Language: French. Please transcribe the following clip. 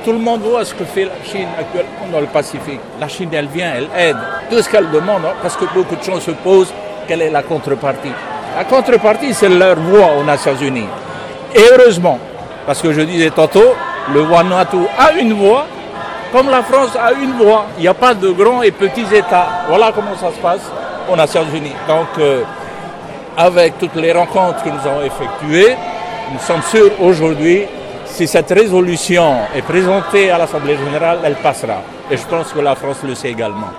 Tout le monde voit ce que fait la Chine actuellement dans le Pacifique. La Chine, elle vient, elle aide. Tout ce qu'elle demande, parce que beaucoup de gens se posent, quelle est la contrepartie? La contrepartie, c'est leur voix aux Nations Unies. Et heureusement, parce que je disais tantôt, le Vanuatu a une voix, comme la France a une voix. Il n'y a pas de grands et petits États. Voilà comment ça se passe aux Nations Unies. Donc, avec toutes les rencontres que nous avons effectuées, nous sommes sûrs aujourd'hui, si cette résolution est présentée à l'Assemblée générale, elle passera. Et je pense que la France le sait également.